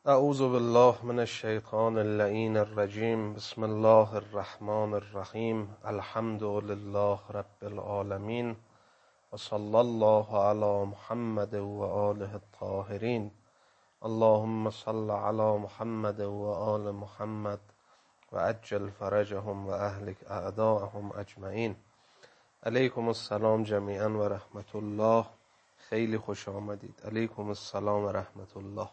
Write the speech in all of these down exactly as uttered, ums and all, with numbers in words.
اعوذ بالله من الشیطان اللعین الرجیم. بسم الله الرحمن الرحیم. الحمد لله رب العالمین و صلی الله علی محمد و آله الطاهرین. اللهم صل علی محمد و آل محمد و عجل فرجهم و اهلک اعداءهم اجمعین. علیکم السلام جمیعا و رحمت الله. خیلی خوش آمدید. علیکم السلام و رحمت الله.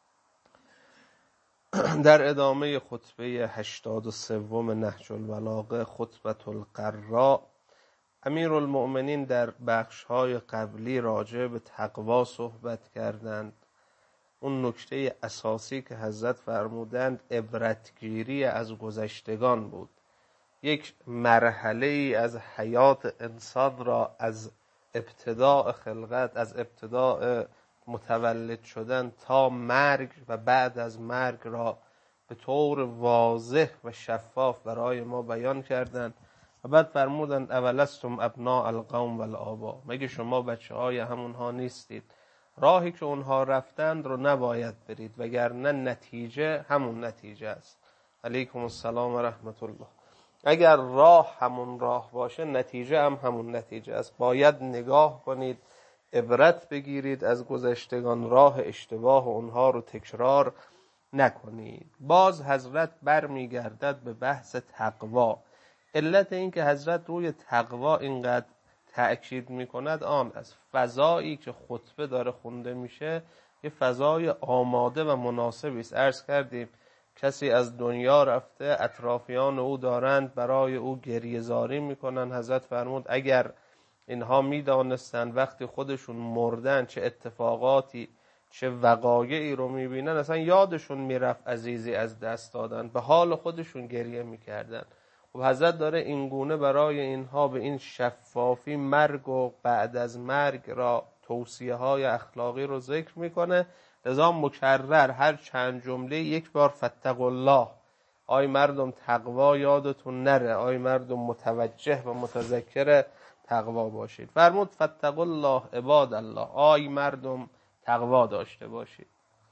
در ادامه خطبه هشتاد و سوم نهج البلاغه، خطبة القراء، امیرالمؤمنین در بخش‌های قبلی راجع به تقوا صحبت کردند. اون نکته اساسی که حضرت فرمودند عبرتگیری از گذشتگان بود. یک مرحله ای از حیات انسان را از ابتداء خلقت، از ابتداء متولد شدن تا مرگ و بعد از مرگ را به طور واضح و شفاف برای ما بیان کردند و بعد فرمودند اولستم ابناء القوم و الآبا، مگه شما بچه های همونها نیستید؟ راهی که اونها رفتند رو نباید برید وگرنه نتیجه همون نتیجه است. علیکم السلام و رحمت الله. اگر راه همون راه باشه نتیجه هم همون نتیجه است. باید نگاه کنید، عبرت بگیرید از گذشتگان، راه اشتباه اونها رو تکرار نکنید. باز حضرت برمیگردد به بحث تقوا. علت این که حضرت روی تقوا اینقدر تأکید میکند آن است فضایی که خطبه داره خونده میشه یه فضای آماده و مناسبی است. عرض کردیم کسی از دنیا رفته، اطرافیان او دارند برای او گریه‌زاری میکنن. حضرت فرمود اگر اینها میدانستن وقتی خودشون مردن چه اتفاقاتی چه وقایعی رو میبینن، اصلا یادشون میرفت عزیزی از دست دادن، به حال خودشون گریه میکردن. خب حضرت داره اینگونه برای اینها به این شفافی مرگ و بعد از مرگ را توصیه های اخلاقی رو ذکر میکنه. لذا مکرر هر چند جمله یک بار فاتقوا الله، آی مردم تقوا یادتون نره، آی مردم متوجه و متذکر تقوا باشید. فرمود فاتقوا الله عباد الله، آی مردم تقوا داشته باشید،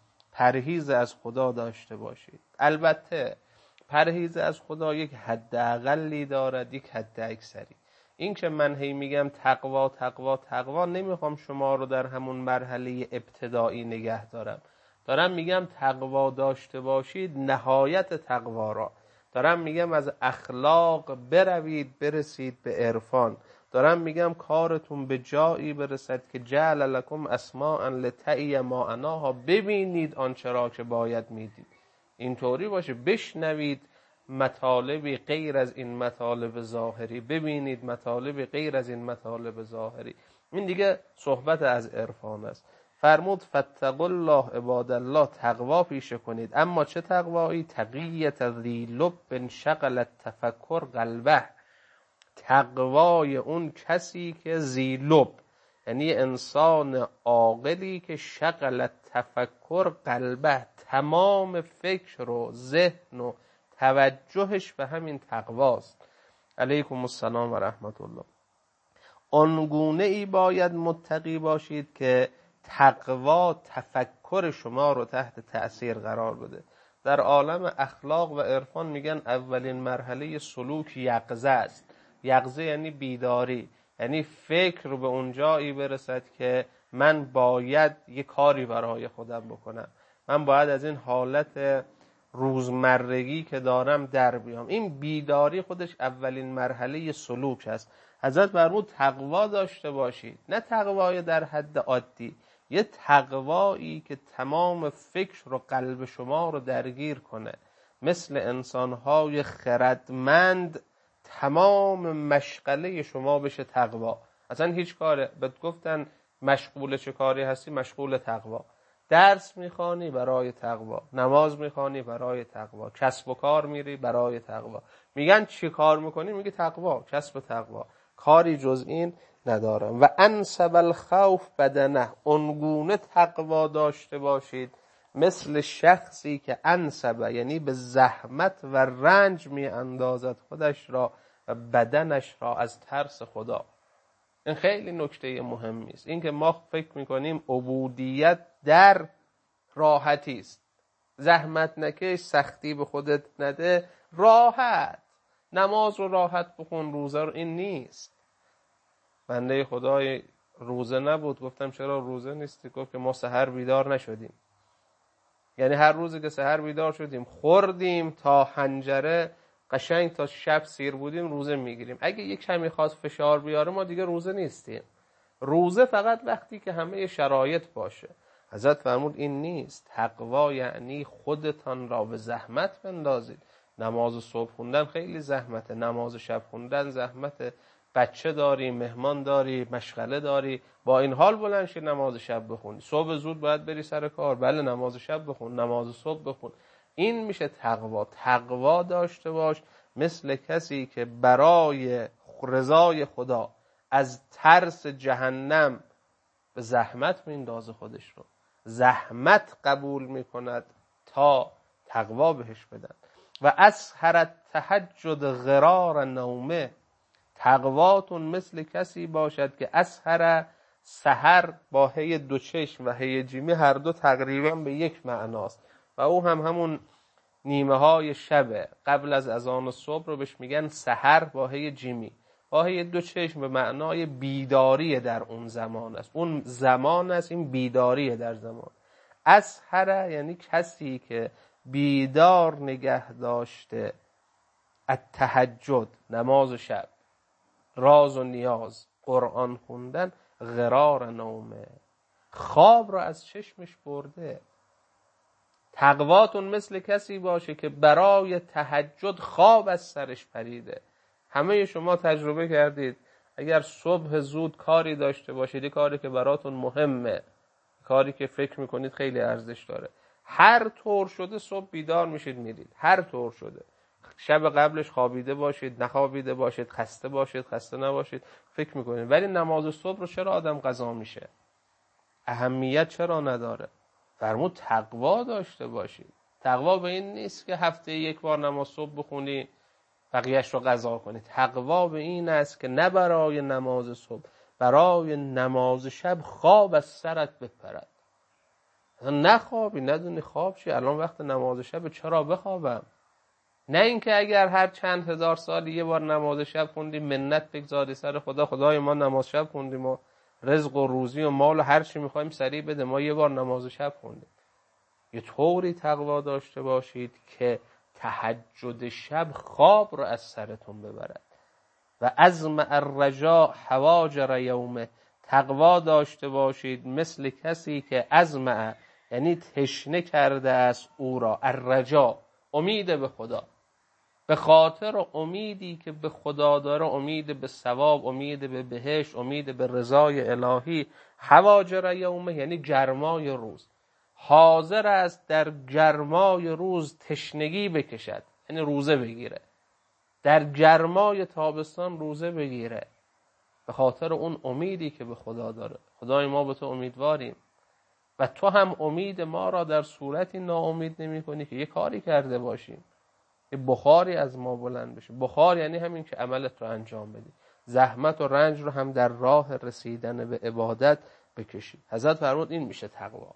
پرهیز از خدا داشته باشید. البته پرهیز از خدا یک حد اقلی دارد، یک حد اکثری. این که من هی میگم تقوا تقوا تقوا، نمیخوام شما رو در همون مرحله ابتدایی نگه دارم. دارم میگم تقوا داشته باشید نهایت تقوا را. دارم میگم از اخلاق بروید برسید به عرفان. دارم میگم کارتون به جایی برسد که جعل لکم اسماء لتعی ما اناها، ببینید آنچه را که باید میدید. اینطوری باشه بشنوید مطالبی غیر از این مطالب ظاهری، ببینید مطالبی غیر از این مطالب ظاهری. این دیگه صحبت از عرفان است. فرمود فاتقوا الله عباد الله، تقوا پیشه کنید. اما چه تقوایی؟ تقیة ذی لب شغل التفکر قلبه، تقوای اون کسی که ذی لب، یعنی انسان عاقلی که شغل التفکر قلبه، تمام فکر و ذهن و توجهش به همین تقواست. علیکم السلام و رحمت الله. آنگونه ای باید متقی باشید که تقوا تفکر شما رو تحت تأثیر قرار بده. در عالم اخلاق و عرفان میگن اولین مرحله سلوک یقظه است. یقظه یعنی بیداری، یعنی فکر به اون جایی برسد که من باید یه کاری برای خودم بکنم، من باید از این حالت روزمرگی که دارم در بیام. این بیداری خودش اولین مرحله سلوک است. حضرت فرمود تقوا داشته باشید، نه تقوای در حد عادی، یه تقوایی که تمام فکر و قلب شما رو درگیر کنه. مثل انسانهای خردمند تمام مشغله شما بشه تقوا. اصلا هیچ کاره بهت گفتن مشغول چه کاری هستی، مشغول تقوا. درس میخوانی برای تقوا، نماز میخوانی برای تقوا، کسب و کار میری برای تقوا. میگن چی کار میکنی؟ میگه تقوا، کسب تقوا، کاری جز این ندارم. و انسب الخوف بدنه، اونگونه تقوا داشته باشید مثل شخصی که انسبه یعنی به زحمت و رنج می اندازد خودش را و بدنش را از ترس خدا. این خیلی نکته مهمی است. این که ما فکر میکنیم عبودیت در راحتی است. زحمت نکش، سختی به خودت نده، راحت نماز رو راحت بخون، روزه رو. این نیست. بنده خدای روزه نبود، گفتم چرا روزه نیستی؟ گفت که ما سحر بیدار نشدیم. یعنی هر روزی که سحر بیدار شدیم خوردیم تا حنجره قشنگ تا شب سیر بودیم روزه میگیریم. اگه یک کمی خواست فشار بیاره ما دیگه روزه نیستیم. روزه فقط وقتی که همه شرایط باشه. حضرت فرمود این نیست. تقوا یعنی خودتان را به زحمت بندازید. نماز صبح خوندن خیلی زحمته، نماز شب خوندن زحمته، بچه داری، مهمان داری، مشغله داری، با این حال بلند شی نماز شب بخونی. صبح زود باید بری سر کار، بله نماز شب بخون، نماز صبح بخون. این میشه تقوا. تقوا داشته باش مثل کسی که برای رضای خدا از ترس جهنم به زحمت میندازه، خودش رو زحمت قبول میکند تا تقوا بهش بدن. و اسهر تهجد غرار نومه، تقواتون مثل کسی باشد که اسهر، سحر با هی دو چشم و هی جیمی هر دو تقریبا به یک معناست و او هم همون نیمه های شبه قبل از اذان صبح رو بهش میگن سحر با هی جیمی. با هی دو چشم به معنای بیداری در اون زمان است، اون زمان است، این بیداری در زمان. اسهر یعنی کسی که بیدار نگه داشته التهجد، نماز شب، راز و نیاز، قرآن خوندن، غرار نومه، خواب را از چشمش برده. تقواتون مثل کسی باشه که برای تهجد خواب از سرش پریده. همه شما تجربه کردید اگر صبح زود کاری داشته باشید، کاری که براتون مهمه، کاری که فکر میکنید خیلی ارزش داره، هر طور شده صبح بیدار میشید میرید، هر طور شده. شب قبلش خوابیده باشید، نخوابیده باشید، خسته باشید، خسته نباشید، فکر میکنید. ولی نماز صبح رو چرا آدم قضا میشه؟ اهمیت چرا نداره؟ فرمود تقوا داشته باشید. تقوا به این نیست که هفته یک بار نماز صبح بخونی بقیهش رو قضا کنی. تقوا به این است که نه برای نماز صبح، برای نماز شب خواب از سرت بپرد. نخوابی، ندونی خواب چی، الان وقت نماز شب چرا بخوابم؟ نه اینکه اگر هر چند هزار سال یه بار نماز شب خوندیم منت بگذاری سر خدا، خدای ما نماز شب خوندیم و رزق و روزی و مال و هر چی میخوایم سریع بده، ما یه بار نماز شب خوندیم. یه طوری تقوا داشته باشید که تهجد شب خواب رو از سرتون ببرد. و عزم الرجاء حواجر یومه، تقوا داشته باشید مثل کسی که عزم یعنی تشنه کرده است او را، الرجاء امید به خدا، به خاطر امیدی که به خدا داره، امید به ثواب، امید به بهشت، امید به رضای الهی. حواجر یومه یعنی گرمای روز، حاضر است در گرمای روز تشنگی بکشد، یعنی روزه بگیره، در گرمای تابستان روزه بگیره، به خاطر اون امیدی که به خدا داره. خدای ما به تو امیدواریم و تو هم امید ما را در صورتی ناامید نمی کنی که یه کاری کرده باشیم، یه بخاری از ما بلند بشه. بخار یعنی همین که عملت رو انجام بدی، زحمت و رنج رو هم در راه رسیدن به عبادت بکشی. حضرت فرمود این میشه تقوا.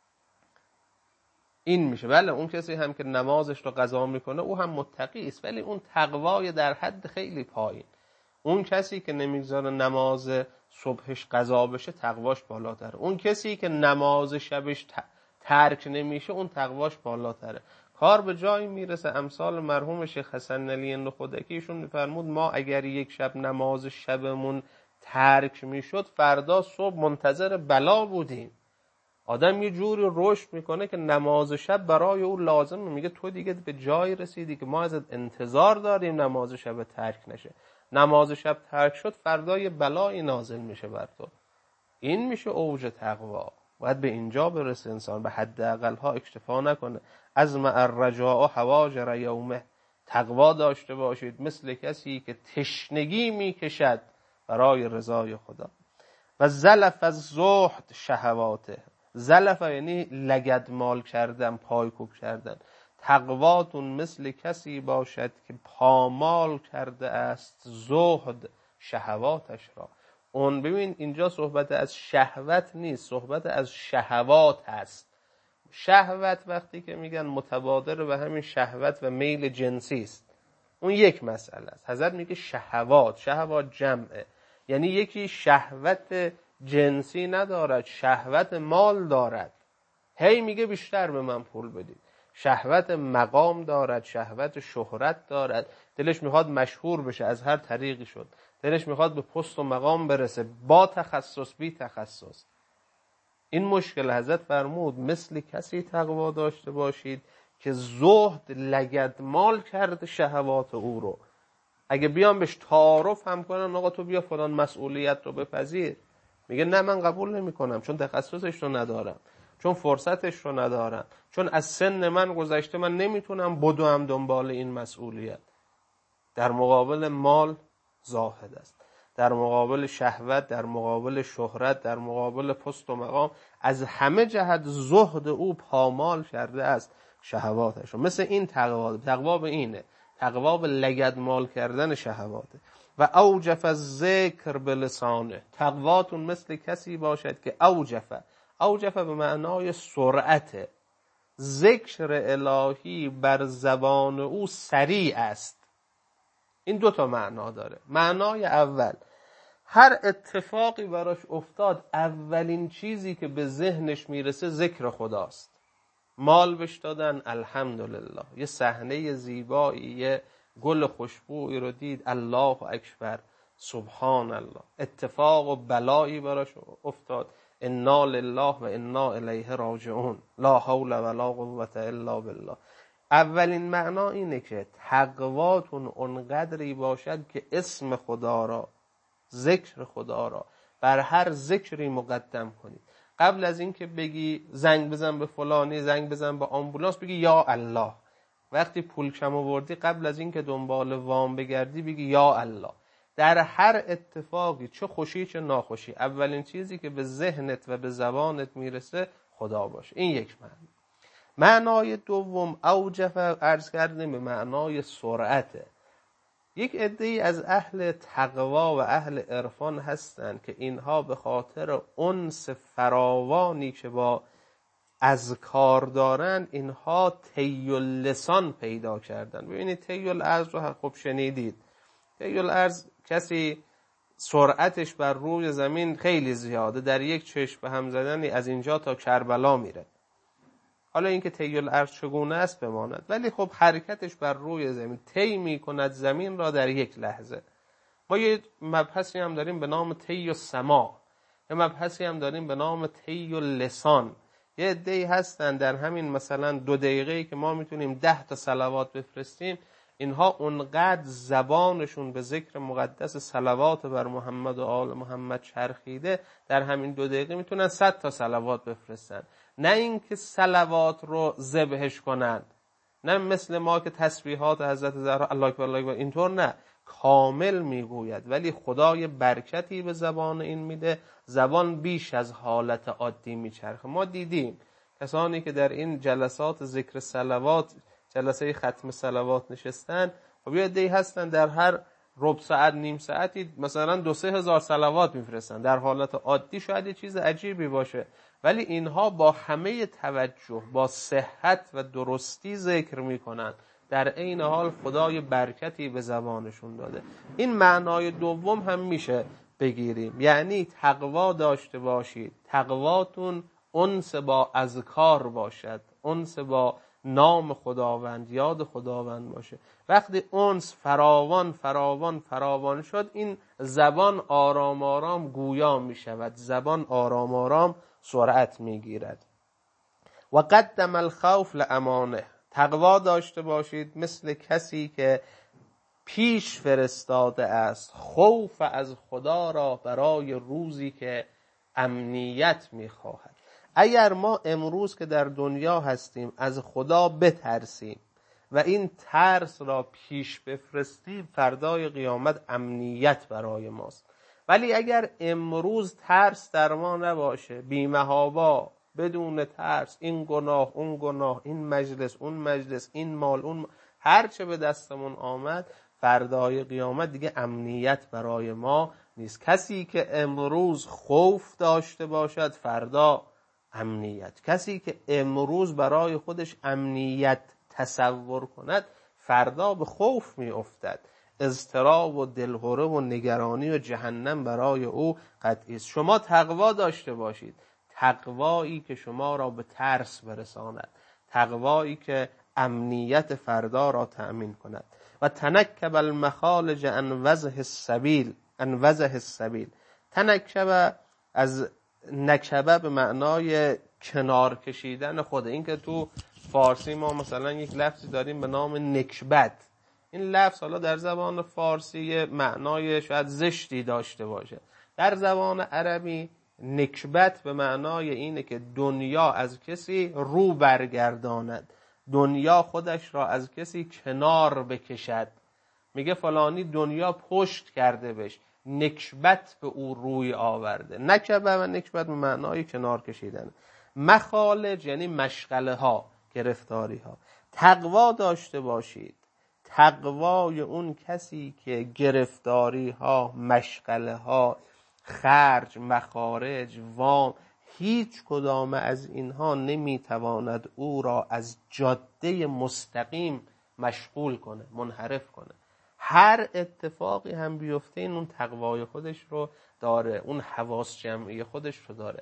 این میشه. بله اون کسی هم که نمازش رو قضا میکنه او هم متقی است، ولی اون تقوای در حد خیلی پایین. اون کسی که نمیگذاره نماز صبحش قضا بشه تقواش بالاتره. اون کسی که نماز شبش ترک نمیشه اون تقواش بالاتره. کار به جایی میرسه امثال مرحوم شیخ حسن علی نخودکی، ایشون میفرمود ما اگر یک شب نماز شبمون ترک میشد فردا صبح منتظر بلا بودیم. آدم یه جوری رشد میکنه که نماز شب برای او لازمه. میگه تو دیگه به جایی رسیدی که ما ازت انتظار داریم نماز شب ترک نشه. نماز شب ترک شد فردا یه بلایی نازل میشه بر تو. این میشه اوج تقوا. باید به اینجا برسه انسان، به حداقل ها اکتفا نکنه. عزم الرجاء حواجر یومه، تقوا داشته باشید مثل کسی که تشنگی میکشد برای رضای خدا. و زلف از زهد شهواته، زلف یعنی لگدمال کردن، پایکوب کردن. تقواتون مثل کسی باشد که پامال کرده است زهد شهواتش را. اون ببین اینجا صحبت از شهوت نیست، صحبت از شهوات هست. شهوت وقتی که میگن متبادر به همین شهوت و میل جنسی است، اون یک مسئله است. حضرت میگه شهوات، شهوات جمعه، یعنی یکی شهوت جنسی ندارد، شهوت مال دارد، هی میگه بیشتر به من پول بدید. شهوت مقام دارد، شهوت شهرت دارد، دلش میخواد مشهور بشه از هر طریقی شد، دلش میخواد به پست و مقام برسه، با تخصص بی تخصص. این مشکل حضرت فرمود مثل کسی تقوا داشته باشید که زهد لگدمال کرده شهوات او رو. اگه بیان بهش تعارف هم کنن آقا تو بیا فلان مسئولیت رو بپذیر، میگه نه من قبول نمی کنم، چون تخصصش رو ندارم، چون فرصتش رو ندارم، چون از سن من گذشته، من نمیتونم بدوم دنبال این مسئولیت. در مقابل مال زاهد است، در مقابل شهوت، در مقابل شهرت، در مقابل پست و مقام، از همه جهت زهد او پامال کرده است شهواتش رو. مثل این تقوا، تقوا به اینه، تقوا به لگدمال کردن شهواته. و اوجف الذکر بلسانه، تقواتون مثل کسی باشد که اوجف، اوجف به معنای سرعت، ذکر الهی بر زبان او سریع است. این دو تا معنا داره. معنای اول، هر اتفاقی براش افتاد اولین چیزی که به ذهنش میرسه ذکر خداست. مال بهش دادن، الحمدلله، یه صحنه زیبایی، یه گل خوشبویی رو دید، الله اکبر، سبحان الله. اتفاق و بلایی براش افتاد، انا لله و انا الیه راجعون، لا حول ولا قوة الا بالله. اولین معنا اینه که تقواتون اونقدری باشد که اسم خدا را، ذکر خدا را بر هر ذکری مقدم کنید. قبل از این که بگی زنگ بزن به فلانی، زنگ بزن به آمبولانس، بگی یا الله. وقتی پول کم آوردی قبل از این که دنبال وام بگردی بگی یا الله. در هر اتفاقی، چه خوشی چه ناخوشی، اولین چیزی که به ذهنت و به زبانت میرسه خدا باشه. این یک معنی. معنای دوم، اوجف عرض کردیم به معنای سرعته. یک عده‌ای از اهل تقوا و اهل عرفان هستند که اینها به خاطر انس فراوانی که با اذکار دارن، اینها طی اللسان پیدا کردن. ببینید طی الارض رو خب شنیدید. طی الارض کسی سرعتش بر روی زمین خیلی زیاده، در یک چشم به هم زدنی از اینجا تا کربلا میره. حالا اینکه طی الارض چگونه است بماند، ولی خب حرکتش بر روی زمین، طی میکند زمین را در یک لحظه. ما یه مبحثی هم داریم به نام طی السما، یه مبحثی هم داریم به نام طی اللسان. یه عده‌ای هستن در همین مثلا دو دقیقه‌ای که ما میتونیم ده تا صلوات بفرستیم، اینها اونقدر زبانشون به ذکر مقدس صلوات بر محمد و آل محمد چرخیده، در همین دو دقیقه میتونن صد تا صلوات بفرستن. نه اینکه صلوات رو ذبحش کنند، نه مثل ما که تسبیحات حضرت زهرا الله اکبر الله اکبر اینطور، نه، کامل میگوید، ولی خدای برکتی به زبان این میده، زبان بیش از حالت عادی میچرخه. ما دیدیم کسانی که در این جلسات ذکر صلوات، جلسه ختم صلوات نشستن، خب یه عده‌ای هستن در هر ربع ساعت نیم ساعتی مثلا دو سه هزار صلوات میفرستن. در حالت عادی شاید یه چیز عجیبی باشه، ولی اینها با همه توجه، با صحت و درستی ذکر میکنن، در عین حال خدای برکتی به زبانشون داده. این معنای دوم هم میشه بگیریم، یعنی تقوا داشته باشید، تقواتون انس با اذکار باشد، انس با نام خداوند، یاد خداوند باشه. وقتی انس فراوان فراوان فراوان شد، این زبان آرام آرام گویا می شود، زبان آرام آرام سرعت می گیرد. و قدم الخوف لامانه، تقوا داشته باشید مثل کسی که پیش فرستاده است خوف از خدا را برای روزی که امنیت می خواهد. اگر ما امروز که در دنیا هستیم از خدا بترسیم و این ترس را پیش بفرستیم، فردای قیامت امنیت برای ماست. ولی اگر امروز ترس در ما نباشه، بی‌محابا بدون ترس، این گناه اون گناه، این مجلس اون مجلس، این مال اون مال، هر چه به دستمون آمد، فردای قیامت دیگه امنیت برای ما نیست. کسی که امروز خوف داشته باشد فردا امنیت. کسی که امروز برای خودش امنیت تصور کند فردا به خوف می افتد. اضطراب و دلهره و نگرانی و جهنم برای او قطعی است. شما تقوا داشته باشید، تقوایی که شما را به ترس برساند، تقوایی که امنیت فردا را تأمین کند. و تنکب المخالج عن وضح السبیل، عن وضح السبیل. تنکب از نکبه به معنای کنار کشیدن خوده. این که تو فارسی ما مثلا یک لفظی داریم به نام نکبت. این لفظ حالا در زبان فارسی معنای شاید زشتی داشته باشه. در زبان عربی نکبت به معنای اینه که دنیا از کسی رو برگرداند، دنیا خودش را از کسی کنار بکشد. میگه فلانی دنیا پشت کرده بهش، نکبت به او روی آورده. نکبه و نکبت به معنای کنار کشیدن. مخالج یعنی مشغله ها، گرفتاری ها. تقوا داشته باشید، تقوای اون کسی که گرفتاری ها، مشغله ها، خرج، مخارج، وام، هیچ کدام از اینها نمیتواند او را از جاده مستقیم مشغول کنه، منحرف کنه. هر اتفاقی هم بیفته این اون تقوای خودش رو داره، اون حواس جمعی خودش رو داره.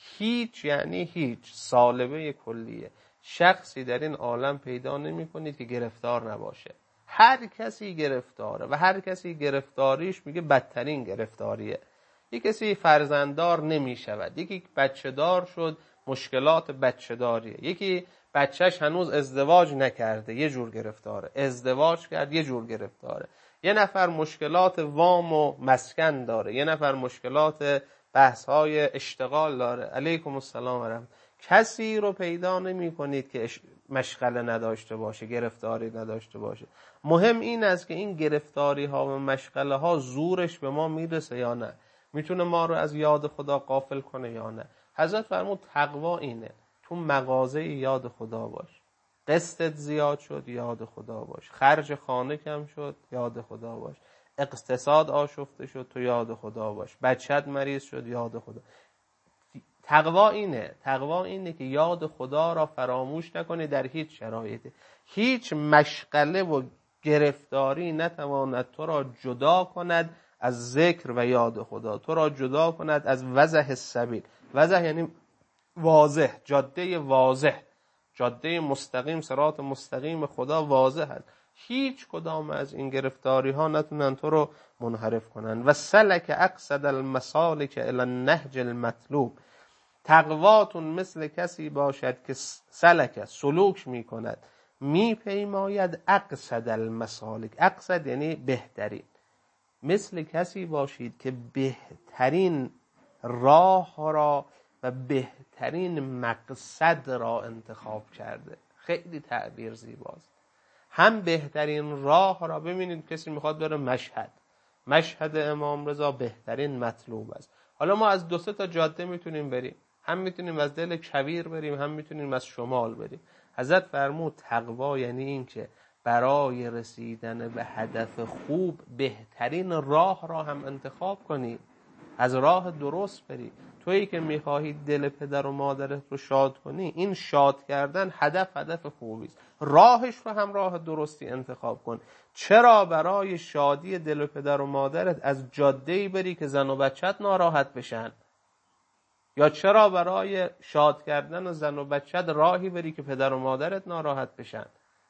هیچ یعنی هیچ سالبه کلیه. شخصی در این عالم پیدا نمی کنید که گرفتار نباشه. هر کسی گرفتاره و هر کسی گرفتاریش میگه بدترین گرفتاریه. یک کسی فرزنددار نمی شود، یکی بچه دار شد، مشکلات بچه داریه. یکی بچهش هنوز ازدواج نکرده، یه جور گرفتاره. ازدواج کرد، یه جور گرفتاره. یه نفر مشکلات وام و مسکن داره، یه نفر مشکلات بحث‌های اشتغال داره. علیکم السلام و رحمت. کسی رو پیدا نمی کنید که مشغله نداشته باشه، گرفتاری نداشته باشه. مهم این است که این گرفتاری ها و مشغله ها زورش به ما میرسه یا نه، میتونه ما رو از یاد خدا غافل کنه یا نه. حضرت فرمود تقوا اینه، تو مغازه یاد خدا باش، قسطت زیاد شد یاد خدا باش، خرج خانه کم شد یاد خدا باش، اقتصاد آشفته شد تو یاد خدا باش، بچت مریض شد یاد خدا. تقوا اینه، تقوا اینه که یاد خدا را فراموش نکنی در هیچ شرایطی. هیچ مشغله و گرفتاری نتواند تو را جدا کند از ذکر و یاد خدا، تو را جدا کند از وضح السبیل. وضح یعنی واضح، جاده واضح، جاده مستقیم، صراط مستقیم خدا واضح است. هیچ کدام از این گرفتاری ها نتونن تو رو منحرف کنن. و سلک اقصد المسالک الی النهج المطلوب. تقواتون مثل کسی باشد که سلک، سلوک می کند، می پیماید اقصد المسالک. اقصد یعنی بهترین. مثل کسی باشید که بهترین راه را و بهترین مقصد را انتخاب کرده. خیلی تعبیر زیباست. هم بهترین راه را، ببینید کسی میخواد بره مشهد، مشهد امام رضا بهترین مطلوب است. حالا ما از دو سه تا جاده میتونیم بریم، هم میتونیم از دل کویر بریم، هم میتونیم از شمال بریم. حضرت فرمود تقوا یعنی این که برای رسیدن به هدف خوب بهترین راه را هم انتخاب کنی، از راه درست بری. تویی که میخواهی دل پدر و مادرت رو شاد کنی، این شاد کردن هدف هدف خوبی است. راهش رو هم راه درستی انتخاب کن. چرا برای شادی دل پدر و مادرت از جاده‌ای بری که زن و بچت ناراحت بشن؟ یا چرا برای شاد کردن زن و بچت راهی بری که پدر و مادرت ناراحت بشن؟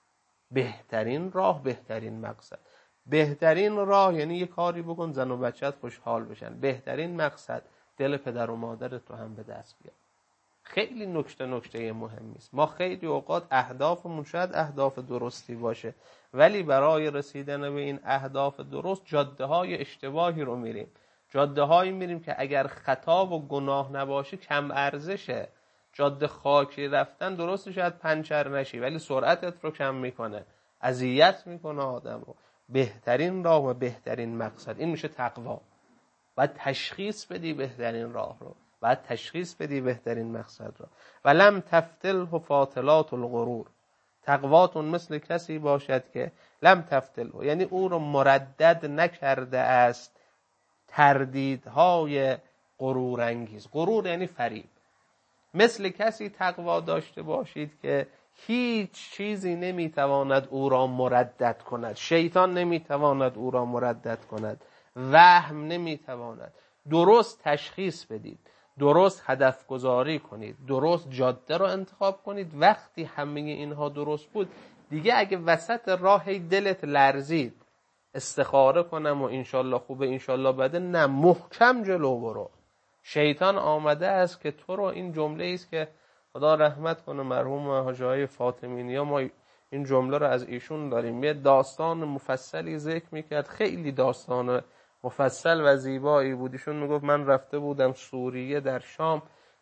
بهترین راه، بهترین مقصد. بهترین راه یعنی یه کاری بکن زن و بچت خوشحال بشن. بهترین مقصد دل پدر و مادرت رو هم به دست بیار. خیلی نکته نکته مهمی است. ما خیلی اوقات اهدافمون شاید اهداف درستی باشه، ولی برای رسیدن به این اهداف درست جاده های اشتباهی رو میریم. جاده هایی میریم که اگر خطا و گناه نباشه کم ارزشه. جاده خاکی رفتن درسته شاید پنچر نشی، ولی سرعتت رو کم میکنه، اذیت میکنه آدم رو. بهترین راه و بهترین مقصد، این میشه تقوا. باید تشخیص بدی بهترین راه رو، باید تشخیص بدی بهترین مقصد رو. ولم تفتله فاطلات الغرور. تقواتون مثل کسی باشد که لم تفتله، یعنی او رو مردد نکرده است تردیدهای غرور انگیز. غرور یعنی فریب. مثل کسی تقوا داشته باشید که هیچ چیزی نمیتواند او را مردد کند. شیطان نمیتواند او را مردد کند، وهم نمیتواند. درست تشخیص بدید، درست هدف گذاری کنید، درست جاده را انتخاب کنید. وقتی همه اینها درست بود دیگه اگه وسط راه دلت لرزید استخاره کنم و انشالله خوبه انشالله بده، نه، محکم جلو برو. شیطان آمده است که تو رو، این جمله است که خدا رحمت کنه مرحوم حاجی های فاطمینیا، ما این جمله رو از ایشون داریم، یه داستان مفصلی ذکر میکرد، خیلی داستان مفصل و زیبایی بود. ایشون میگفت من رفته بودم سوریه در شام،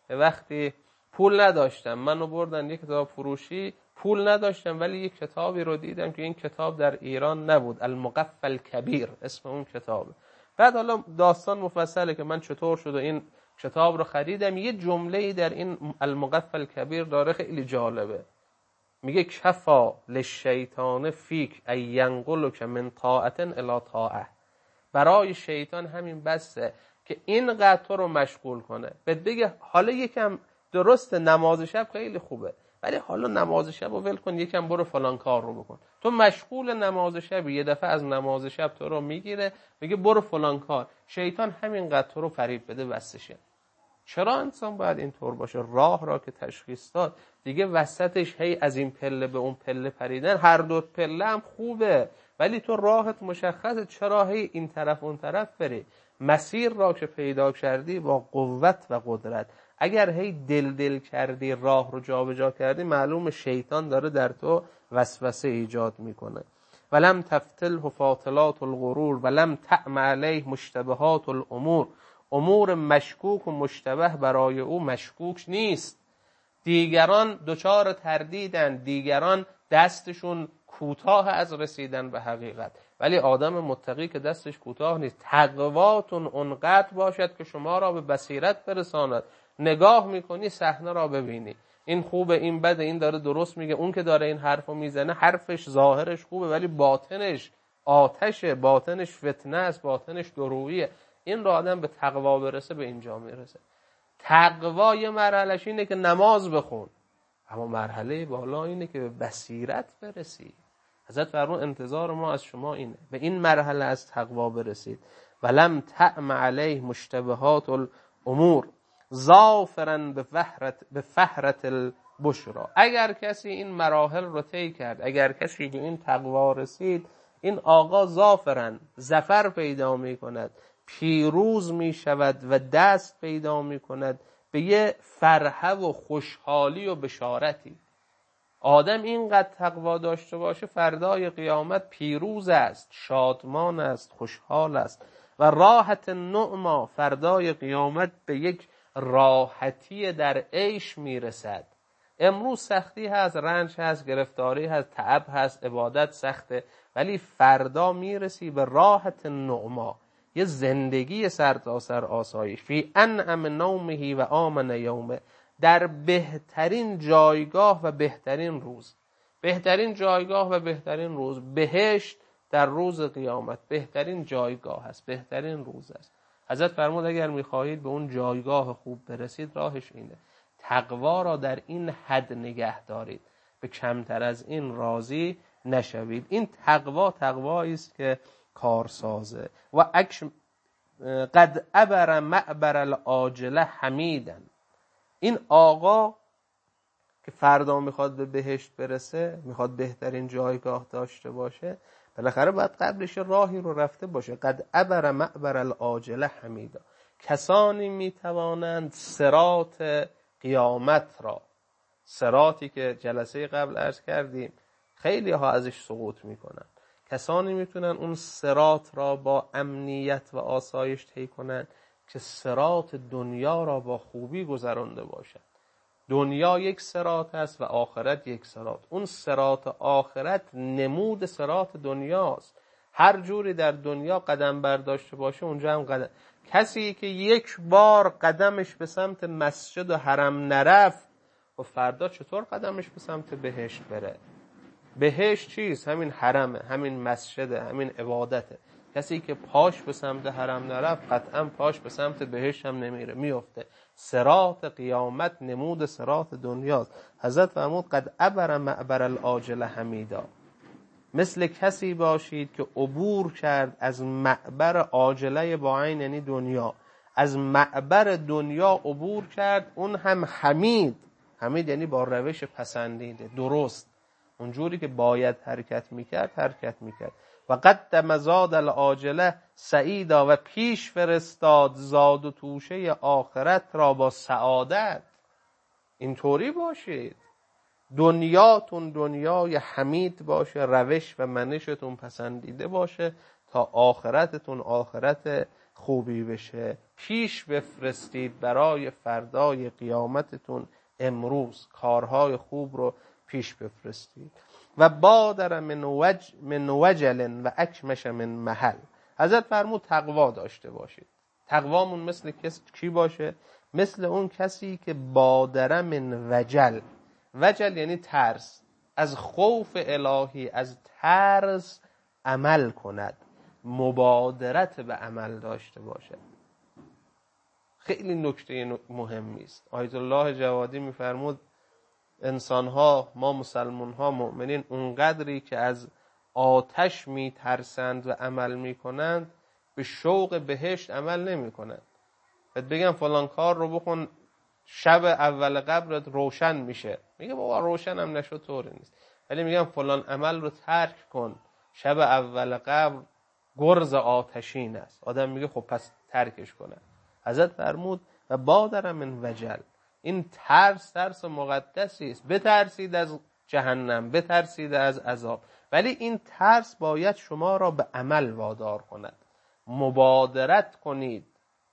وقتی پول نداشتم منو بردن یک کتاب فروشی، پول نداشتم ولی یک کتابی رو دیدم که این کتاب در ایران نبود، المقفل کبیر اسم اون کتابه. بعد حالا داستان مفصله که من چطور شد و این کتاب رو خریدم. یه جمله‌ای در این المقفل کبیر داره خیلی جالبه، میگه کفا للشیطان فیک ای ینقلک من طاعت الی طاعه. برای شیطان همین بسه که اینقدر تو رو مشغول کنه، بهت بگه حالا یکم درست نماز شب خیلی خوبه ولی حالا نماز شب رو ول کن، یکم برو فلان کار رو بکن. تو مشغول نماز شب، یه دفعه از نماز شب تو رو میگیره میگه برو فلان کار. شیطان همینقدر تو رو فریب بده بسشه. چرا انسان باید اینطور باشه؟ راه را که تشخیص داد دیگه وسطش هی از این پله به اون پله پریدن، هر دو پله هم خوبه ولی تو راهت مشخصه، چرا هی این طرف اون طرف بری؟ مسیر را که پیدا کردی با قوت و قدرت، اگر هی دل دل کردی راه رو جابجا کردی، معلوم شیطان داره در تو وسوسه ایجاد میکنه. ولم تفتله فاطلات الغرور ولم تعم علیه مشتبهات الامور. امور مشکوک و مشتبه برای او مشکوک نیست. دیگران دچار تردیدن، دیگران دستشون کوتاه از رسیدن به حقیقت، ولی آدم متقی که دستش کوتاه نیست. تقواتون اونقدر باشد که شما را به بصیرت برساند. نگاه میکنی صحنه را ببینی، این خوبه این بده، این داره درست میگه، اون که داره این حرفو میزنه حرفش ظاهرش خوبه ولی باطنش آتشه، باطنش فتنه است، باطنش درویه. این را آدم به تقوا برسه به اینجا میرسه. تقوا یه مرحلهش اینه که نماز بخون، اما مرحله بالا اینه که به بصیرت برسی. حضرت فرمود انتظار ما از شما اینه، به این مرحله از تقوا برسید. ولم تعم علیه مشتبهات الامور ظافرا به فهرت به فهرت البشرا. اگر کسی این مراحل رو طی کرد، اگر کسی به این تقوا رسید، این آقا ظافرا ظفر پیدا می کند، پیروز می شود و دست پیدا می کند به یه فرحه و خوشحالی و بشارتی. آدم اینقدر تقوا داشته باشه فردای قیامت پیروز است، شادمان است، خوشحال است و راحت نعما، فردای قیامت به یک راحتی در عیش میرسد. امروز سختی هست، رنج هست، گرفتاری هست، تعب هست، عبادت سخته، ولی فردا میرسی به راحت نعما، یه زندگی سرتاسر آسایش. فی انعم نومه و آمن یومه، در بهترین جایگاه و بهترین روز. بهترین جایگاه و بهترین روز، بهشت در روز قیامت بهترین جایگاه است، بهترین روز است. حضرت فرمود اگر میخواهید به اون جایگاه خوب برسید راهش اینه، تقوا را در این حد نگه دارید، به کمتر از این راضی نشوید. این تقوا تقوایی است که کارسازه. و اکش قد ابر معبر العاجله حمیدن. این آقا که فردا میخواد به بهشت برسه، میخواد بهترین جایگاه داشته باشه، بالاخره باید قبلش راهی رو رفته باشه. قد ابر معبر العاجله حمیدا. کسانی میتوانند صراط قیامت را، صراطی که جلسه قبل عرض کردیم خیلی ها ازش سقوط میکنن، کسانی میتونن اون صراط را با امنیت و آسایش طی کنن که صراط دنیا را با خوبی گذرانده باشد. دنیا یک صراط است و آخرت یک صراط. اون صراط آخرت نمود صراط دنیاست. هر جوری در دنیا قدم برداشته باشه اونجا هم قدم. کسی که یک بار قدمش به سمت مسجد و حرم نرفت و فردا چطور قدمش به سمت بهشت بره؟ بهشت چیست؟ همین حرمه، همین مسجده، همین عبادته. کسی که پاش به سمت حرم نرفت قطعا پاش به سمت بهشت هم نمیره، میفته. صراط قیامت نمود صراط دنیاست. حضرت فرمود قد عبر معبر العاجل حمیدا، مثل کسی باشید که عبور کرد از معبر عاجله با عین یعنی دنیا، از معبر دنیا عبور کرد، اون هم حمید. حمید یعنی با روش پسندیده، درست، اونجوری که باید حرکت میکرد حرکت میکرد. و قدم زاد العاجله سعیدا، و پیش فرستاد زاد و توشه آخرت را با سعادت. اینطوری باشید، دنیاتون دنیای حمید باشه، روش و منشتون پسندیده باشه، تا آخرتتون آخرت خوبی بشه. پیش بفرستید برای فردای قیامتتون امروز، کارهای خوب رو پیش بفرستید. و بادر من وج من وجل و اکمش من محل. حضرت فرمود تقوا داشته باشید. تقوامون مثل کس کی باشه؟ مثل اون کسی که بادر من وجل. وجل یعنی ترس، از خوف الهی، از ترس عمل کند، مبادرت به عمل داشته باشه. خیلی نکته مهمی است. آیت الله جوادی میفرمود انسان‌ها، ما مسلمان‌ها مؤمنین، اونقدری که از آتش میترسند و عمل میکنند، به شوق بهشت عمل نمیکنند. بعد بگم فلان کار رو بکن شب اول قبرت روشن میشه، میگه بابا روشن هم نشد طوری نیست. ولی میگم فلان عمل رو ترک کن، شب اول قبر گرز آتشین است. آدم میگه خب پس ترکش کنه. حضرت فرمود و بادر من وجل، این ترس ترس مقدسی است. بترسید از جهنم، بترسید از عذاب، ولی این ترس باید شما را به عمل وادار کند. مبادرت کنید،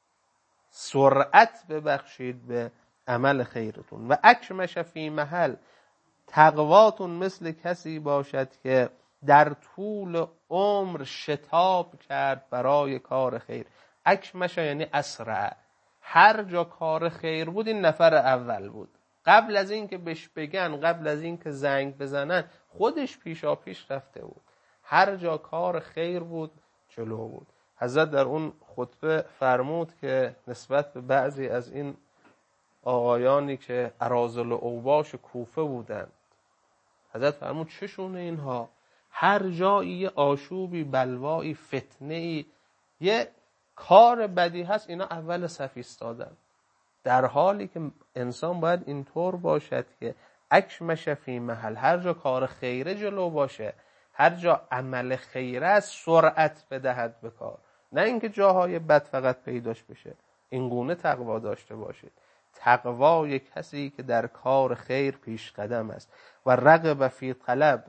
سرعت ببخشید به عمل خیرتون. و اکمش فی محل، تقواتون مثل کسی باشد که در طول عمر شتاب کرد برای کار خیر. اکمش یعنی اسرع، هر جا کار خیر بود این نفر اول بود. قبل از این که بهش بگن، قبل از این که زنگ بزنن، خودش پیشا پیش رفته بود. هر جا کار خیر بود جلو بود. حضرت در اون خطبه فرمود که نسبت به بعضی از این آقایانی که اراذل و اوباش کوفه بودند، حضرت فرمود چشونه اینها؟ هر جایی یه آشوبی، بلوایی، فتنه‌ای، یه کار بدی هست، اینا اول صف ایستادن. در حالی که انسان باید اینطور باشد که اکمش فی محل، هر جا کار خیره جلو باشه، هر جا عمل خیره است سرعت بدهد به کار، نه اینکه جاهای بد فقط پیداش بشه. این گونه تقوا داشته باشید. تقوا یک کسی که در کار خیر پیش قدم است. و رغب فی طلب،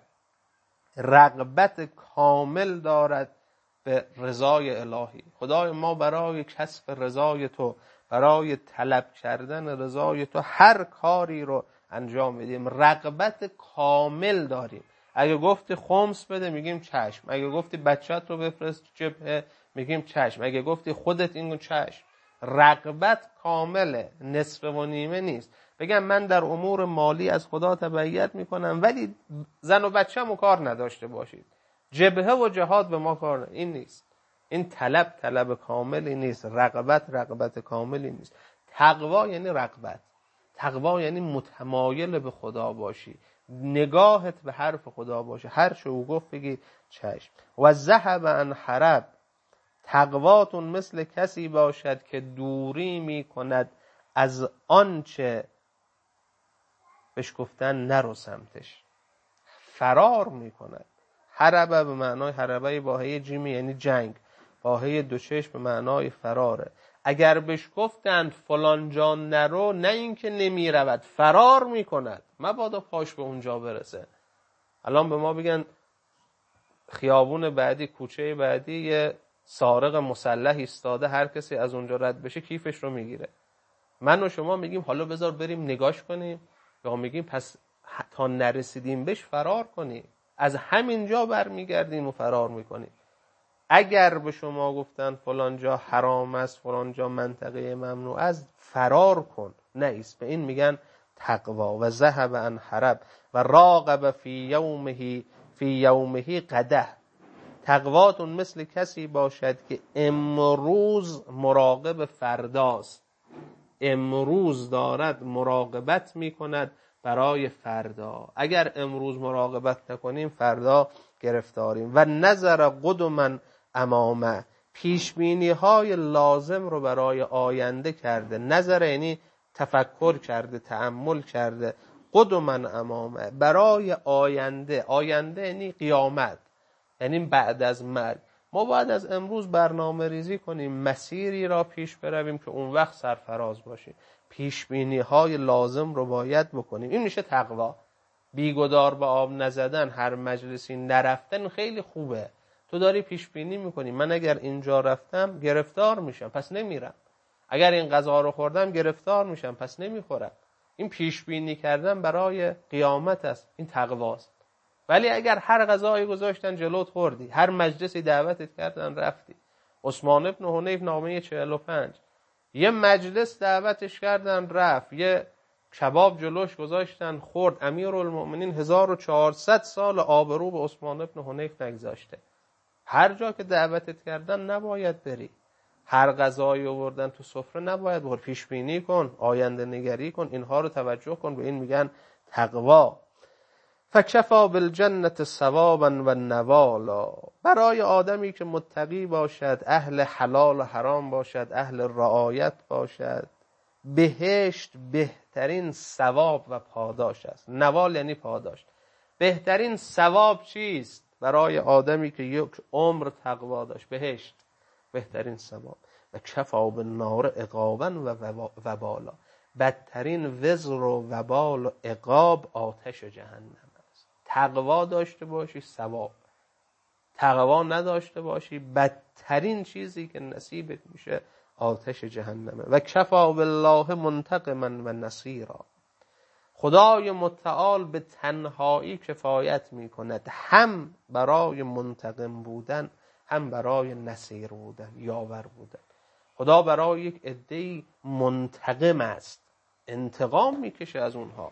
رغبت کامل دارد به رضای الهی. خدای ما برای کسب رضای تو، برای طلب کردن رضای تو هر کاری رو انجام میدیم، رغبت کامل داریم. اگه گفتی خمس بده میگیم چشم، اگه گفتی بچت رو بفرست جبهه میگیم چشم، اگه گفتی خودت اینو چشم. رغبت کامله، نصف و نیمه نیست. بگم من در امور مالی از خدا تبعیت میکنم ولی زن و بچه‌مو کار نداشته باشید، جبهه و جهاد به ما کار نداشته. این نیست. این طلب طلب کاملی نیست، رغبت رغبت کاملی نیست. تقوا یعنی رغبت، تقوا یعنی متمایل به خدا باشی، نگاهت به حرف خدا باشه، هر چه او گفت بگی چشم. و ذهب عن حرب، تقواتون مثل کسی باشد که دوری می کند از آنچه بهش گفتن نرو سمتش، فرار می کند. حربه به معنای حربه باهی جیمی یعنی جنگ، باهی دوچش به معنای فراره. اگر بهش گفتند فلان جا نرو، نه اینکه نمی رود، فرار می کند، مبادا پاش به اونجا برسه. الان به ما بگن خیابون بعدی، کوچه بعدی یه سارق مسلح ایستاده، هر کسی از اونجا رد بشه کیفش رو میگیره. من و شما میگیم حالا بذار بریم نگاش کنیم، یا میگیم پس تا نرسیدیم بهش فرار کنیم، از همین جا برمیگردیم و فرار میکنیم. اگر به شما گفتن فلان جا حرام است، فلان جا منطقه ممنوع است، فرار کن، نیست. به این میگن تقوا. و ذهب عن حرب و راقب فی یومه فی یومه قده، تقواتون مثل کسی باشد که امروز مراقب فرداست، امروز دارد مراقبت میکند برای فردا. اگر امروز مراقبت نکنیم فردا گرفتاریم. و نظر قدما امامه، پیشبینی های لازم رو برای آینده کرده. نظر یعنی تفکر کرده، تأمل کرده. قدما امامه، برای آینده. آینده یعنی قیامت، یعنی بعد از مرگ. ما باید از امروز برنامه ریزی کنیم، مسیری را پیش برویم که اون وقت سرفراز باشیم. پیشبینی های لازم رو باید بکنیم. این میشه تقوا. بیگدار به آب نزدن، هر مجلسی نرفتن خیلی خوبه. تو داری پیشبینی میکنی من اگر اینجا رفتم گرفتار میشم پس نمیرم، اگر این غذا رو خوردم گرفتار میشم پس نمیخورم. این پیشبینی کردن برای قیامت است، این تقواست. ولی اگر هر غذایی گذاشتن جلوت خوردی، هر مجلسی دعوتت کردن رفتی. عثمان ابن حنیف نامه چهل و پنج، یه مجلس دعوتش کردن رفت، یه کباب جلوش گذاشتن خورد. امیرالمؤمنین هزار و چهارصد سال آبرو به عثمان ابن حنیف نگذاشته. هر جا که دعوتت کردن نباید بری، هر غذایی آوردن تو سفره نباید بخوری. پیش بینی کن، آینده نگری کن، اینها رو توجه کن. به این میگن تقوا. فکفا بالجنة ثوابا و نوالا، برای آدمی که متقی باشد، اهل حلال و حرام باشد، اهل رعایت باشد، بهشت بهترین ثواب و پاداش است. نوال یعنی پاداش. بهترین ثواب چیست برای آدمی که یک عمر تقوا داشت؟ بهشت بهترین ثواب. و کفا بالنار عقابا و وبالا، بدترین وزر و وبال و عقاب آتش جهنم است. تقوا داشته باشی ثواب، تقوا نداشته باشی بدترین چیزی که نصیبت میشه آتش جهنمه. و کفا بالله منتقما و نصیرا، خدای متعال به تنهایی کفایت میکند، هم برای منتقم بودن هم برای نصیر بودن، یاور بودن. خدا برای یک عده‌ای منتقم است، انتقام میکشه از اونها.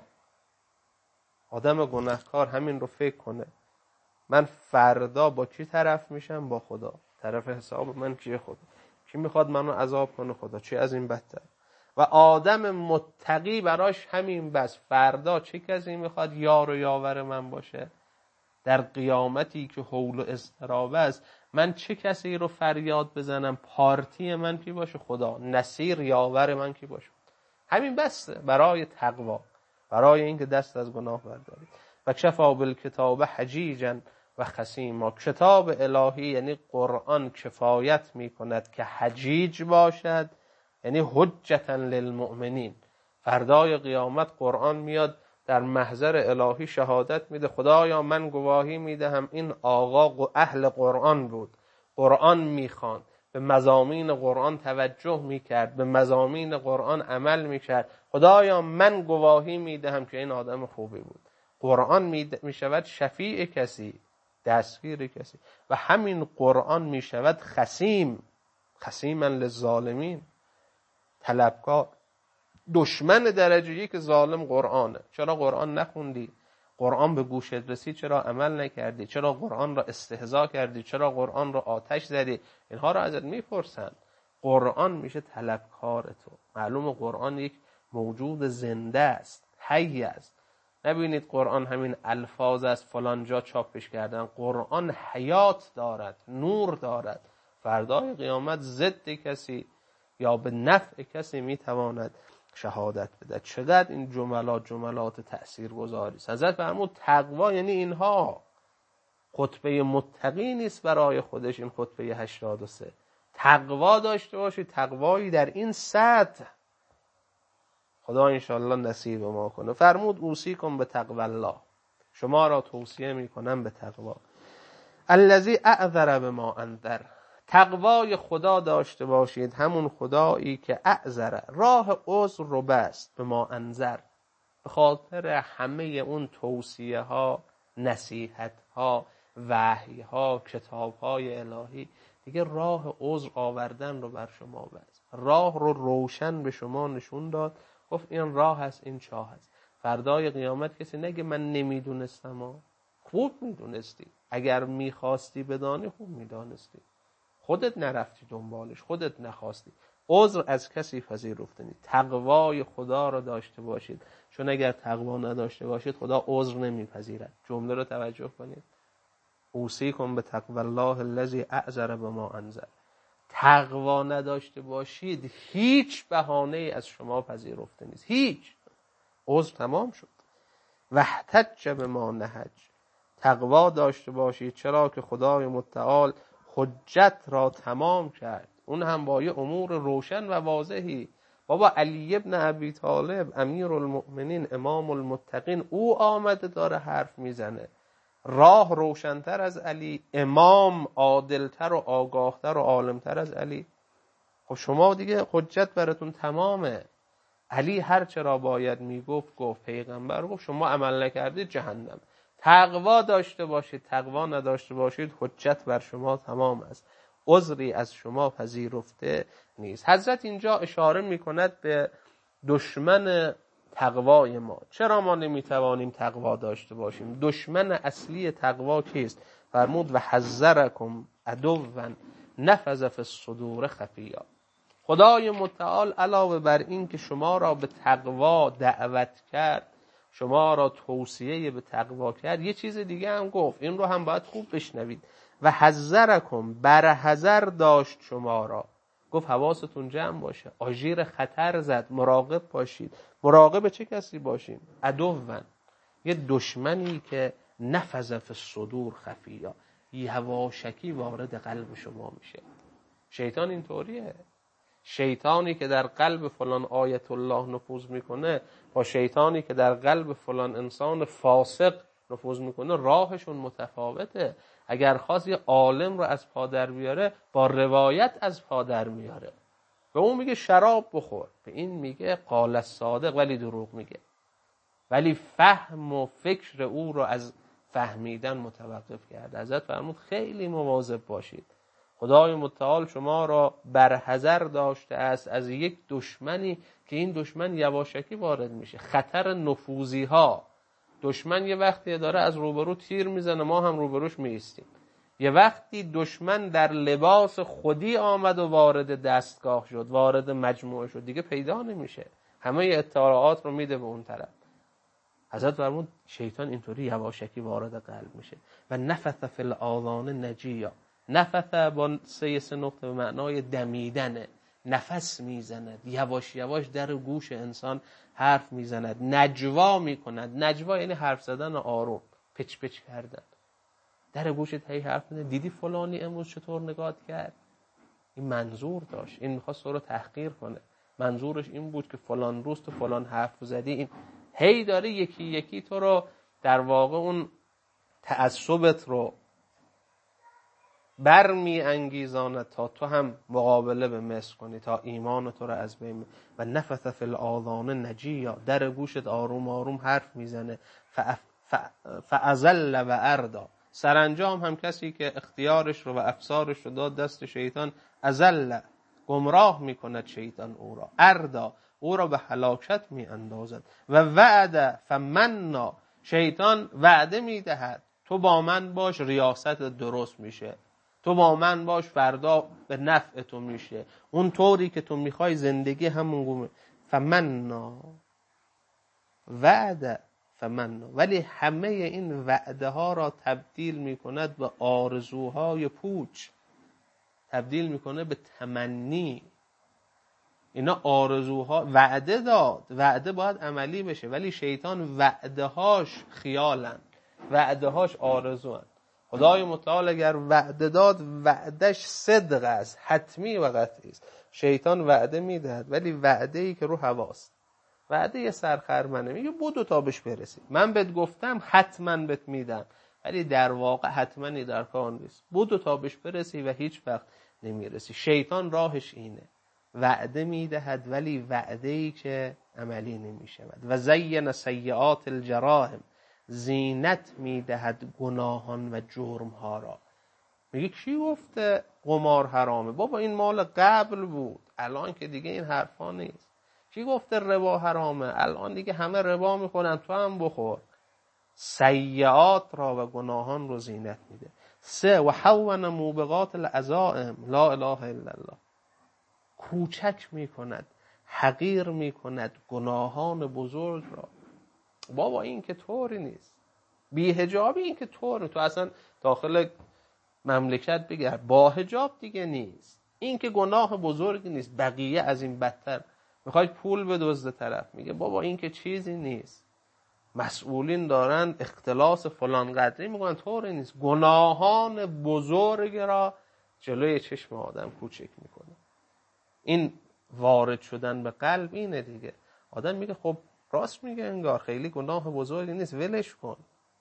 آدم گناهکار همین رو فکر کنه، من فردا با کی طرف میشم؟ با خدا. طرف حساب من کیه؟ خدا. کی میخواد منو عذاب کنه؟ خدا. چی از این بدتر؟ و آدم متقی براش همین بس، فردا چه کسی میخواد یار و یاور من باشه؟ در قیامتی که حول و اضطراب است، من چه کسی رو فریاد بزنم؟ پارتی من کی باشه؟ خدا. نصیر یاور من کی باشه؟ همین بسته برای تقوا، برای اینکه دست از گناه بردارید. و کفا بالکتاب حجیجا و خصیما، کتاب الهی یعنی قرآن کفایت میکند که حجیج باشد، یعنی حجتا للمؤمنین. فردای قیامت قرآن میاد در محضر الهی شهادت میده، خدایا من گواهی میدهم این آقا اهل قرآن بود، قرآن میخواند، به مضامین قرآن توجه میکرد، به مضامین قرآن عمل میکرد. خدایا من گواهی میدهم که این آدم خوبی بود. قرآن میشود شفیع کسی، دستگیر کسی. و همین قرآن میشود خصیم، خصیما للظالمین، طلبکار. دشمن درجه یک ظالم قرآنه. چرا قرآن نخوندی؟ قرآن به گوشت رسید چرا عمل نکردی؟ چرا قرآن را استهزا کردی؟ چرا قرآن را آتش زدی؟ اینها را ازت میپرسن. قرآن میشه طلبکار تو. معلوم قرآن یک موجود زنده است، حی است. نبینید قرآن همین الفاظ از فلان جا چاپش کردن. قرآن حیات دارد، نور دارد. فردای قیامت ضد کسی یا به نفع کسی میتواند شهادت بده. چقدر این جملات جملات تأثیر گذاری است. حضرت فرمود تقوا یعنی اینها. خطبه متقی نیست برای خودش این خطبه هشتاد و سه. تقوا داشته باشی، تقوایی در این سطح. خدا انشاءالله نصیب ما کنه. فرمود اوصیکم به تقوی الله، شما را توصیه میکنم به تقوا. الذی اعذر بما انذر، تقوای خدا داشته باشید، همون خدایی که اعذر، راه عذر رو بست، به ما انذر، به خاطر همه اون توصیه ها، نصیحت ها، وحی ها، کتاب های الهی، دیگه راه عذر آوردن رو بر شما بست، راه رو روشن به شما نشون داد، گفت این راه هست، این چاه هست. فردای قیامت کسی نگه من نمیدونستم ها. خوب میدونستی. اگر میخواستی بدانی خوب میدانستی. خودت نرفتی دنبالش، خودت نخواستی. عذر از کسی پذیرفته نیست. تقوای خدا را داشته باشید، چون اگر تقوا نداشته باشید خدا عذر نمیپذیرد. جمله رو توجه کنید. اوصیکم بتقوی الله الذی اعذر بما انزل. تقوا نداشته باشید هیچ بهانه‌ای از شما پذیرفته نیست، هیچ. عذر تمام شد. واحتج بما نهج. تقوا داشته باشید چرا که خدای متعال حجت را تمام کرد، اون هم با یه امور روشن و واضحی. بابا علی ابن ابی طالب امیر المؤمنین امام المتقین، او آمده داره حرف میزنه. راه روشنتر از علی، امام عادلتر و آگاهتر و عالمتر از علی. خب شما دیگه حجت براتون تمامه. علی هر چرا باید میگفت گفت، پیغمبر گفت، شما عمل نکردید جهنم. تقوا داشته باشید، تقوا نداشته باشید حجت بر شما تمام است، عذری از شما پذیرفته نیست. حضرت اینجا اشاره میکند به دشمن تقوای ما. چرا ما نمیتوانیم تقوا داشته باشیم؟ دشمن اصلی تقوا کیست؟ فرمود و حذرکم عدوا نفذ فی الصدور خفیا. خدای متعال علاوه بر این که شما را به تقوا دعوت کرد، شما را توصیه به تقوا کرد، یه چیز دیگه هم گفت، این رو هم باید خوب بشنوید. و حذرکم، بر حذر داشت شما را. گفت حواستون جمع باشه، آژیر خطر زد، مراقب باشید. مراقب چه کسی باشیم؟ عدوًا، یه دشمنی که نفذ فی الصدور خفیا، یواشکی وارد قلب شما میشه. شیطان اینطوریه. شیطانی که در قلب فلان آیت الله نفوذ میکنه با شیطانی که در قلب فلان انسان فاسق نفوذ میکنه راهشون متفاوته. اگر خواست یه عالم رو از پا در بیاره با روایت از پا در میاره. به اون میگه شراب بخور، به این میگه قال الصادق ولی دروغ میگه، ولی فهم و فکر او رو از فهمیدن متوقف کرده. حضرت فرمود خیلی مواظب باشید. خدای متعال شما را بر حذر داشته است از یک دشمنی که این دشمن یواشکی وارد میشه. خطر نفوذی ها. دشمن یه وقتی داره از روبرو تیر میزنه، ما هم روبروش میستیم. یه وقتی دشمن در لباس خودی آمد و وارد دستگاه شد، وارد مجموعه شد، دیگه پیدا نمیشه، همه اطلاعات رو میده به اون طرف. حضرت فرمود شیطان اینطوری یواشکی وارد قلب میشه. و نفث فی الاذان نجیا. نفث با سه سه نقطه به معنای دمیدنه، نفس میزند، یواش یواش در گوش انسان حرف میزند، نجوا میکند. نجوا یعنی حرف زدن آروم، پچ پچ کردن. در گوشت هی حرف میزنه، دیدی فلانی امروز چطور نگات کرد؟ این منظور داشت، این میخواست تو رو تحقیر کنه. منظورش این بود که فلان روز تو فلان حرف زدی. این هی داره یکی یکی تو رو در واقع اون تعصبت رو برمی انگیزانه تا تو هم مقابله به مس کنی، تا ایمان تو رو از بین. و نفث فی الاذان نجیا، در گوشت آروم آروم حرف میزنه. فازل و اردا، سرانجام هم کسی که اختیارش رو و افسارش رو داد دست شیطان، ازل، گمراه میکند شیطان او را، اردا، او را به هلاکت می اندازد. و وعد فمنا، شیطان وعده میدهد تو با من باش، ریاست درست میشه، تو با من باش، فردا به نفع تو میشه، اون طوری که تو میخوای زندگی همون گونه. فمنا، وعده فمنا، ولی همه این وعده ها را تبدیل میکند به آرزوهای پوچ، تبدیل میکنه به تمنی. اینا آرزوها، وعده داد، وعده باید عملی بشه، ولی شیطان وعده هاش خیالن، وعده هاش آرزوان. خدای متعال اگر وعده داد وعدش صدق است، حتمی و قطعی است. شیطان وعده میدهد ولی وعده ای که رو هواست، وعده یه سرخرمنه، میگه بودو تا بهش برسی، من بهت گفتم حتما بهت میدم، ولی در واقع حتماً در کار نیست، بودو تا بهش برسی و هیچ وقت نمیرسی. شیطان راهش اینه، وعده میدهد ولی وعده ای که عملی نمیشود. و زین سیئات الجراحم، زینت میدهد گناهان و جرم ها را. میگه کی گفته قمار حرامه؟ بابا این مال قبل بود، الان که دیگه این حرفا نیست. کی گفته ربا حرامه؟ الان دیگه همه ربا میخورن، تو هم بخور. سیئات را و گناهان رو زینت میده. سه و حون موبقات العزائم لا اله الا الله، کوچک میکند، حقیر میکند گناهان بزرگ را. بابا این که طوری نیست، بی حجابی این که طوری، تو اصلا داخل مملکت بگرد با حجاب دیگه نیست، این که گناه بزرگی نیست، بقیه از این بدتر. میخواید پول بدزده طرف، میگه بابا این که چیزی نیست، مسئولین دارن اختلاس فلان قدری میکنن، طوری نیست. گناهان بزرگ را جلوی چشم آدم کوچک میکنه. این وارد شدن به قلب اینه دیگه. آدم میگه خب راست میگه، انگار خیلی گناه بزرگی نیست، ولش کن.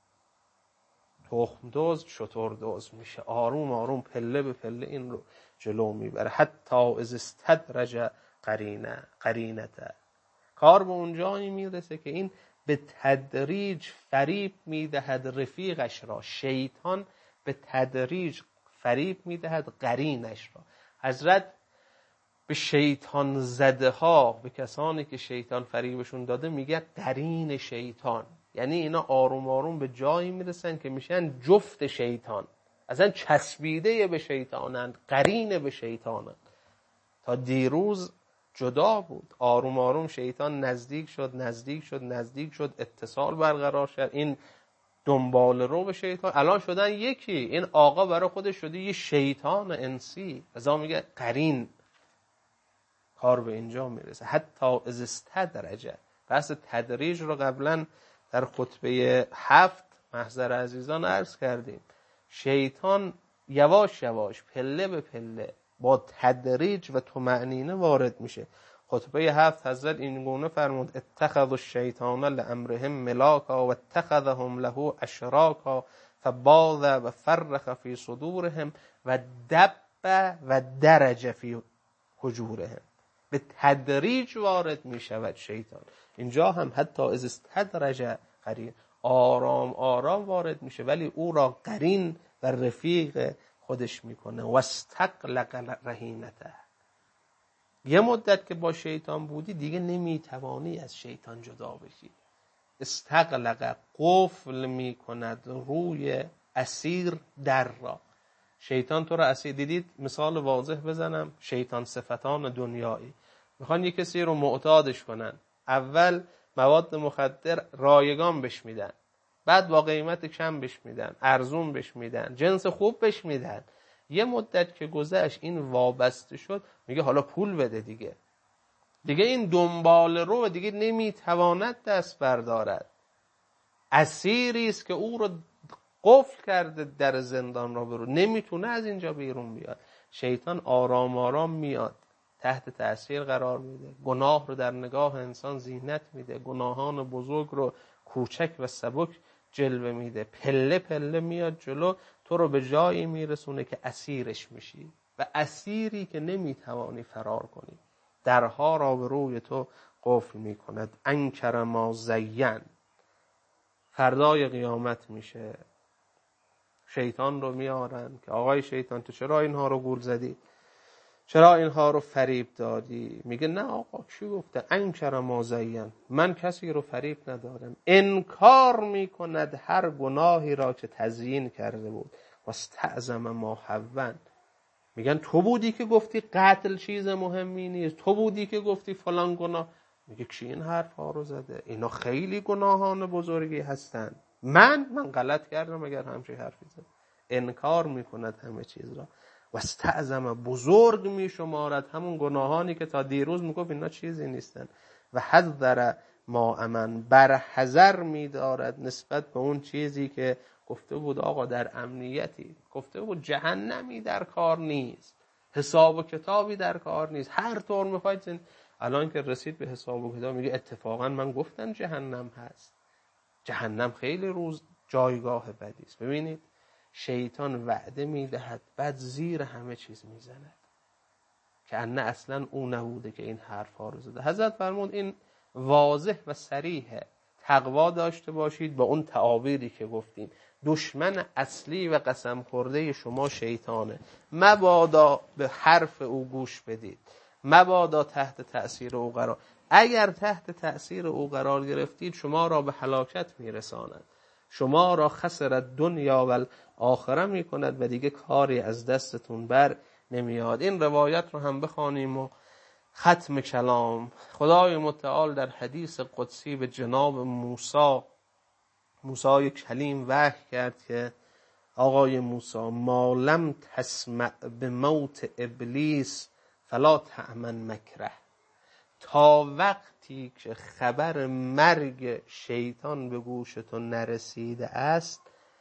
تخم دزد شتر دزد میشه، آروم آروم پله به پله این رو جلو میبره. حتی از استدرج قرینه قرینته، کار به اونجایی میرسه که این به تدریج فریب میدهد رفیقش را. شیطان به تدریج فریب میدهد قرینش را. حضرت به شیطان زده ها، به کسانی که شیطان فریبشون داده میگه قرین شیطان، یعنی اینا آروم آروم به جایی میرسن که میشن جفت شیطان، اصلا چسبیده به شیطانند، قرین به شیطانند. تا دیروز جدا بود، آروم آروم شیطان نزدیک شد نزدیک شد نزدیک شد، اتصال برقرار شد، این دنبال رو به شیطان، الان شدن یکی. این آقا برای خودش شده یه شیطان انسی، ازا میگه قرین. کار به اینجا میرسه حتی از استدرج. بحث تدریج رو قبلا در خطبه هفت محضر عزیزان عرض کردیم. شیطان یواش یواش پله به پله با تدریج و طمأنینه وارد میشه. خطبه هفت حضرت این گونه فرمود اتخذوا الشیطان لامرهم ملاکا و اتخذهم له اشراکا فباض و فرخ فی صدورهم و دب و درج فی حجورهم. به تدریج وارد می شود شیطان. اینجا هم حتی از استدرج قرین، آرام آرام وارد میشه، ولی او را قرین و رفیق خودش میکنه. و استقلق رهینته، یه مدت که با شیطان بودی دیگه نمیتوانی از شیطان جدا بشی. استقلق، قفل میکند روی اسیر در را. شیطان تو را اسیر، دیدید مثال واضح بزنم، شیطان صفتان دنیایی میخوان یک کسی رو معتادش کنن، اول مواد مخدر رایگان بش میدن، بعد با قیمت کم بش میدن، ارزون بش میدن، جنس خوب بش میدن. یه مدت که گذشت این وابسته شد، میگه حالا پول بده دیگه. دیگه این دنبال رو دیگه نمیتواند دست بردارد. اسیری است که او رو قفل کرده در زندان را برو، نمیتونه از اینجا بیرون بیاد. شیطان آرام آرام میاد، تحت تأثیر قرار میده، گناه رو در نگاه انسان زینت میده، گناهان بزرگ رو کوچک و سبک جلوه میده، پله پله میاد جلو، تو رو به جایی میرسونه که اسیرش میشی و اسیری که نمیتوانی فرار کنی، درها را به روی تو قفل میکند. انکر ما زین، فردای قیامت میشه، شیطان رو میارن که آقای شیطان تو چرا اینها رو گول زدی؟ چرا اینها رو فریب دادی؟ میگه نه آقا چی گفته؟ انکر ما زین، من کسی رو فریب ندادم. انکار میکند هر گناهی را که تزیین کرده بود. و استعظم ما حون، میگن تو بودی که گفتی قتل چیز مهمی نیست، تو بودی که گفتی فلان گناه. میگه کی این حرف ها رو زده؟ اینا خیلی گناهان بزرگی هستن، من من غلط کردم اگر همچین حرفی زد. انکار میکند همه چیز را. و استعظم، بزرگ میشمارد همون گناهانی که تا دیروز میگفت اینا چیزی نیستن. و حذر ما امن، بر حذر میدارد نسبت به اون چیزی که گفته بود آقا در امنیتی، گفته بود جهنمی در کار نیست، حساب و کتابی در کار نیست، هر طور میخواید. الان که رسید به حساب و کتاب میگه اتفاقا من گفتم جهنم هست، جهنم خیلی روز جایگاه بدی است. ببینید شیطان وعده میدهد بعد زیر همه چیز میزند که انه اصلا او نبوده که این حرف ها رو زده. حضرت فرمود این واضح و صریحه، تقوا داشته باشید با اون تعابیری که گفتیم. دشمن اصلی و قسم خورده شما شیطانه، مبادا به حرف او گوش بدید، مبادا تحت تأثیر او قرار، اگر تحت تأثیر او قرار گرفتید شما را به هلاکت میرساند، شما را خسر دنیا و آخره می کند و دیگه کاری از دستتون بر نمیاد. این روایت رو هم بخوانیم و ختم کلام. خدای متعال در حدیث قدسی به جناب موسی موسی کلیم وحی کرد که آقای موسی ما لم تسمع به موت ابلیس فلا تأمن مکره. تا وقتی که خبر مرگ شیطان به گوشتون نرسیده است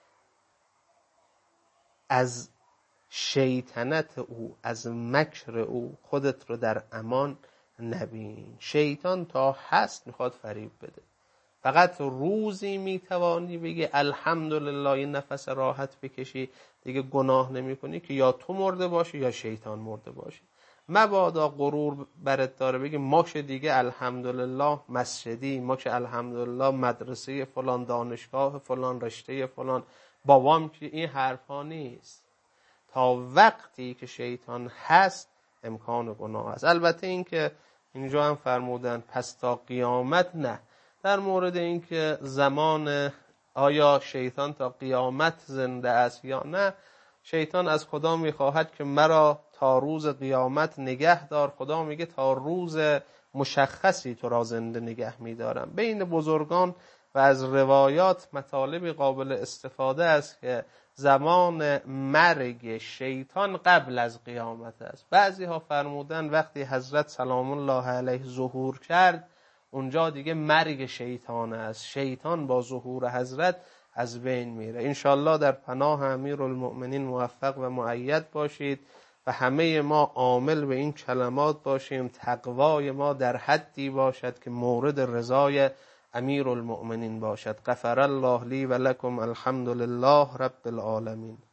از شیطنت او، از مکر او خودت رو در امان نبین. شیطان تا هست میخواد فریب بده. فقط روزی میتوانی بگی الحمدلله یه نفس راحت بکشی دیگه گناه نمی کنی که یا تو مرده باشی یا شیطان مرده باشی. مبادا غرور برت داره بگی ما که دیگه الحمدلله مسجدی، ما که الحمدلله مدرسه فلان، دانشگاه فلان، رشته فلان، بابام که. این حرفا نیست. تا وقتی که شیطان هست امکان گناه هست. البته این که اینجا هم فرمودن پس تا قیامت نه. در مورد این که زمان آیا شیطان تا قیامت زنده است یا نه، شیطان از خدا میخواهد که مرا تا روز قیامت نگه دار. خدا میگه تا روز مشخصی تو را زنده نگه میدارم. بین بزرگان و از روایات مطالب قابل استفاده است که زمان مرگ شیطان قبل از قیامت است. بعضی ها فرمودن وقتی حضرت سلام الله علیه ظهور کرد اونجا دیگه مرگ شیطان است. شیطان با ظهور حضرت از بین میره. انشالله در پناه امیرالمؤمنین موفق و مؤید باشید و همه ما عامل به این کلمات باشیم. تقوای ما در حدی باشد که مورد رضای امیرالمؤمنین باشد. غفر الله لی و لکم. الحمد لله رب العالمین.